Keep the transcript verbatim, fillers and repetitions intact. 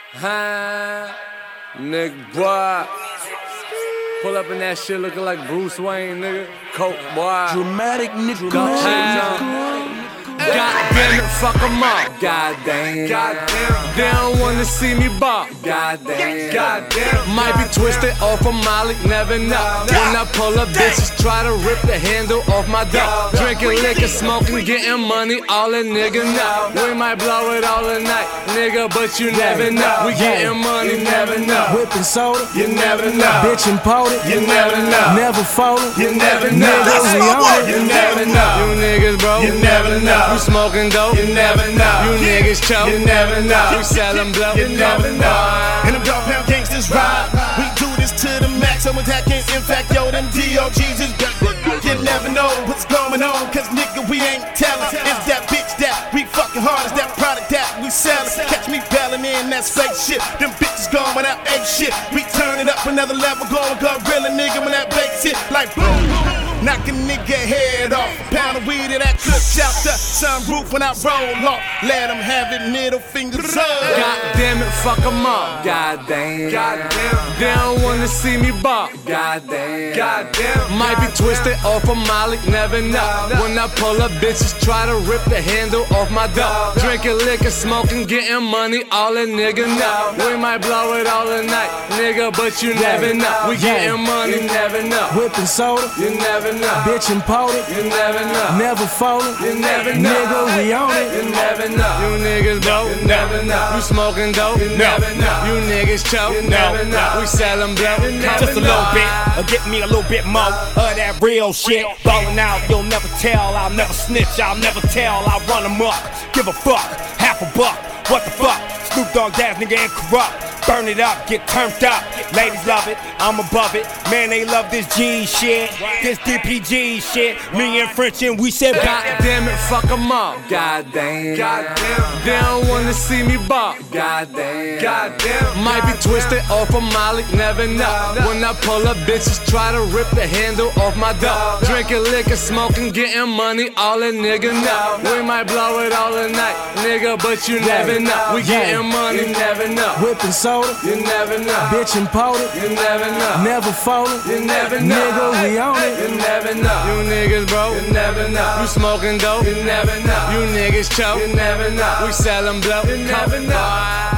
Huh? Nick boy. Pull up in that shit looking like Bruce Wayne, nigga. Coke boy. Dramatic nigga. Goddamn it, fuck them all. Goddamn. Goddamn. They don't wanna see me ball. Goddamn. Goddamn. Might be twisted off of Molly, never know. When I pull up, bitches try to rip the handle off my dough. Drinking liquor, smoking, getting money, all a nigga know. We might blow it all the night, nigga, but you never know. We getting money, never know. Whipping soda, You never know. bitch imported, You never know. never folded, You never know. Niggas, we on it. You never know. You niggas, bro. You never know. You smoking dope. You never know. You niggas choke. You never know. You sellin' blow. You never know. And them dog pound gangsters ride. We do this to the max. I'm attacking. In fact, yo, them D O Gs is back. You never know what's going on, cause nigga, we ain't tellin'. It's that bitch that we fucking hard. It's that product that we sellin'. Catch me bellin' in, that's fake shit. Them bitches gone without egg shit. We turn it up another level, going gorilla nigga when that bass hit. Like boom, knock a nigga head off. A pound of weed in that clip, shout the sunroof when I roll off. Let them have it, middle fingers up. Goddamn it, fuck them all. Goddamn. Goddamn. They don't wanna see me ball. Goddamn. Goddamn. Might be twisted off of Molly, never know. When I pull up, bitches try to rip the handle off my dough. Drinking liquor, smoking, getting money, all a nigga know. We might blow it all the night, nigga, but you never know. We getting money, never know. whipping soda, You never know. bitch imported, You never know. never folded, You never know. nigga, we on it. You never know. You niggas broke. You never know. You smoking dope. You never know. You niggas choke. You never know. We sellin' blow. You never Just a little bit, or get me a little bit more of that real shit. Ballin' out, you'll never tell. I'll never snitch, I'll never tell. I'll run amok, give a fuck, half a buck. What the fuck? Snoop Dogg, ass nigga ain't corrupt. Burn it up, get turned up. Ladies love it, I'm above it. Man, they love this G shit, this D P G shit. Me and French and we said, Goddamn it, fuck them all. Goddamn. Goddamn. They don't wanna see me ball. Goddamn. Goddamn. Might be twisted off of Molly, never know. When I pull up, bitches try to rip the handle off my dough. Drinking liquor, smoking, getting money, all a nigga know. We might blow it all the night, nigga, but you never know. We getting money, never know. Whipping soda, You never know. bitch imported, You never know. never folded, You never know. nigga, we on it. You never know. You niggas broke. You never know. You smoking dope. You never know. You niggas choke. You never know. We sellin' blow. You never know.